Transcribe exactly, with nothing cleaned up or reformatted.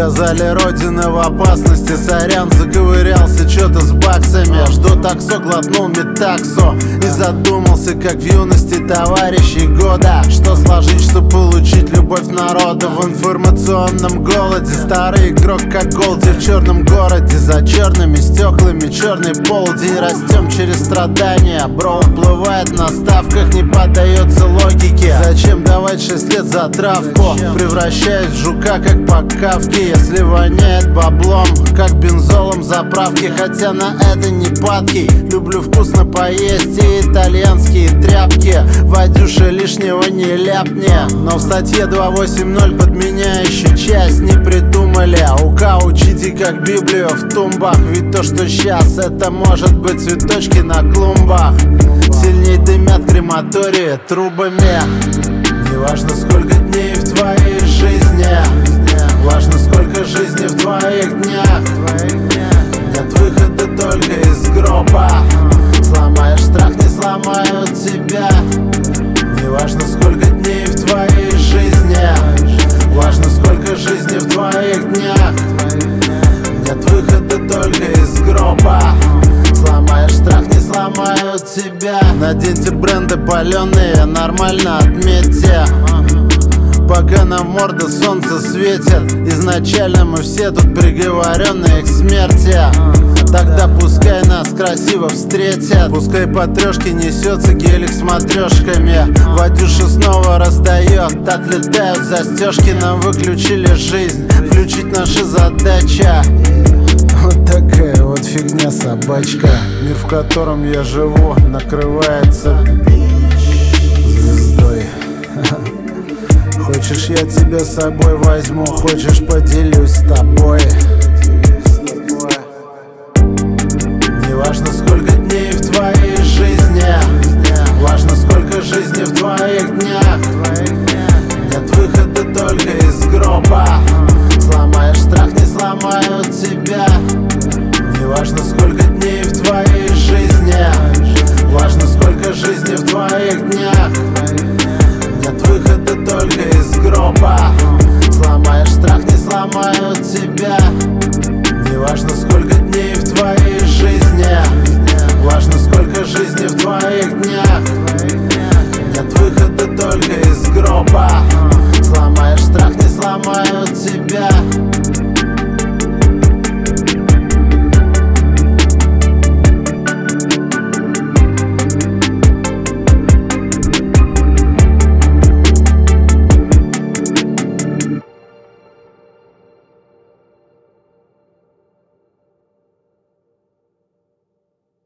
Сказали, родина в опасности, сорян, заковырялся чё-то с баксами. Жду таксо, глотнул метаксо и задумался, как в юности товарищей года. Что сложить, чтобы получить любовь народа в информационном голоде? Старый игрок, как Голди в черном городе. За черными стеклами черный полдень. Растем через страдания. Бро уплывает на ставках, не поддается логике. Зачем давать шесть лет за травку? Превращаюсь в жука, как по Кавке. Если воняет баблом, как бензолом заправки. Хотя на это не падки. Люблю вкусно поесть и итальянские тряпки. Вадюша лишнего не ляпни. Но в статье два восемь ноль подменяющую часть не придумали. УК учите как Библию в тумбах. Ведь то, что сейчас, это может быть цветочки на клумбах. Сильней дымят крематории трубами. Неважно, сколько дней в твоей жизни, важно, сколько жизни в твоих днях. Нет выхода только из гроба. Сломаешь страх, не сломают тебя. Неважно, сколько дней в твоей жизни, важно, сколько жизни в твоих днях. Нет выхода только из гроба. Сломаешь страх, не сломают тебя. Наденьте бренды паленые, нормально отметьте. Пока нам в морду солнце светит. Изначально мы все тут приговоренные к смерти. Тогда пускай нас красиво встретят. Пускай по трешке несется гелик с матрешками. Вадюша снова раздает, отлетают застежки. Нам выключили жизнь, включить наша задача. Вот такая вот фигня, собачка. Мир, в котором я живу, накрывается звездой. Хочешь, я тебя с собой возьму, хочешь, поделюсь с тобой. Неважно, сколько дней в твоей жизни, важно, сколько жизни в твоих днях. Нет выхода только из гроба. Сломаешь страх, не сломают тебя. Неважно, сколько дней в твоей жизни, важно, сколько жизни в твоих днях. Нет выхода только из гроба. Сломаешь страх, не сломают тебя. Неважно, сколько дней в твоей жизни, важно, сколько жизни в твоих днях. Нет выхода только из гроба. Сломаешь страх, не сломают тебя.